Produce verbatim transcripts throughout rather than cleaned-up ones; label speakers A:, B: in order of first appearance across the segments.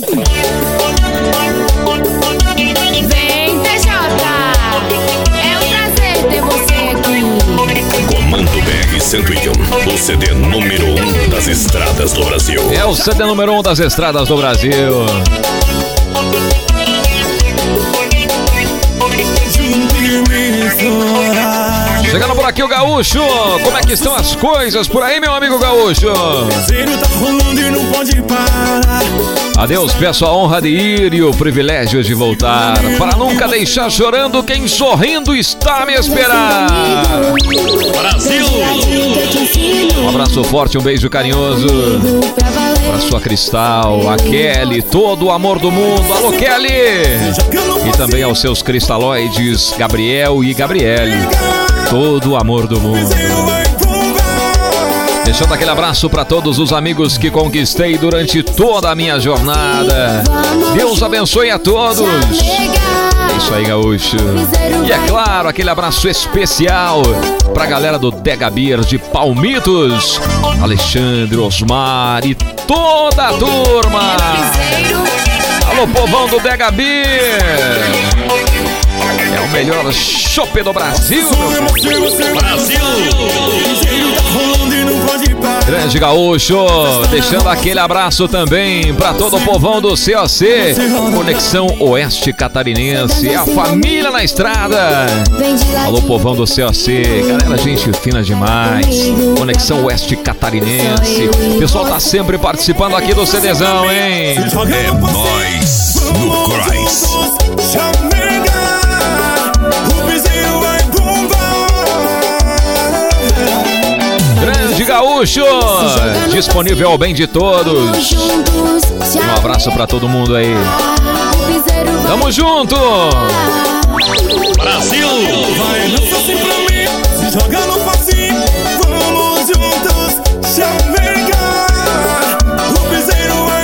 A: Vem, T J, é um prazer ter você aqui.
B: Comando B R cento e um, o C D número um das estradas do Brasil.
C: É o C D número um das estradas do Brasil. Chegando por aqui o Gaúcho, como é que estão as coisas por aí, meu amigo Gaúcho? Adeus, peço a honra de ir e o privilégio de voltar, para nunca deixar chorando quem sorrindo está a me esperar.
B: Brasil!
C: Um abraço forte, um beijo carinhoso para sua Cristal, a Kelly, todo o amor do mundo. Alô, Kelly! E também aos seus cristalóides, Gabriel e Gabriele, todo o amor do mundo. Deixando aquele abraço para todos os amigos que conquistei durante toda a minha jornada. Deus abençoe a todos. É isso aí, Gaúcho. E é claro, aquele abraço especial pra galera do Dega Beer de Palmitos, Alexandre, Osmar e toda a turma. Alô, povão do Dega Beer. É o melhor chopp do Brasil, meu
B: Brasil!
C: Grande Gaúcho, deixando aquele abraço também para todo o povão do C O C, Conexão Oeste Catarinense, a família na estrada. Alô, povão do C O C, galera, gente fina demais. Conexão Oeste Catarinense, o pessoal tá sempre participando aqui do CDzão, hein?
B: É nóis no Cross.
C: Grande Gaúcho, disponível ao bem de todos. Um abraço pra todo mundo aí. Tamo junto!
B: Brasil!
D: Vai, lança assim pra mim, se joga no facinho. Vamos juntos, chamegar. O piseiro vai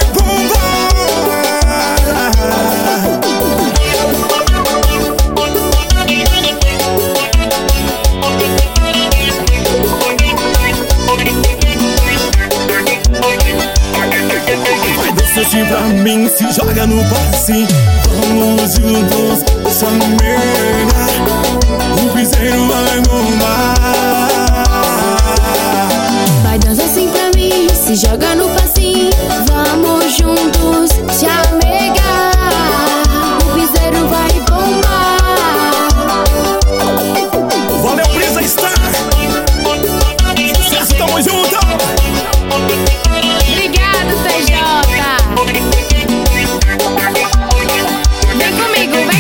D: assim pra mim, se joga no passinho. Vamos juntos, chamegar. O piseiro vai bombar.
A: Vai dança assim pra mim, se joga no passinho. Vamos juntos, chamegar. O piseiro vai bombar.
D: Valeu, Brisa Star. Sucesso, tamo junto.
A: Obrigado, T J. Vem comigo,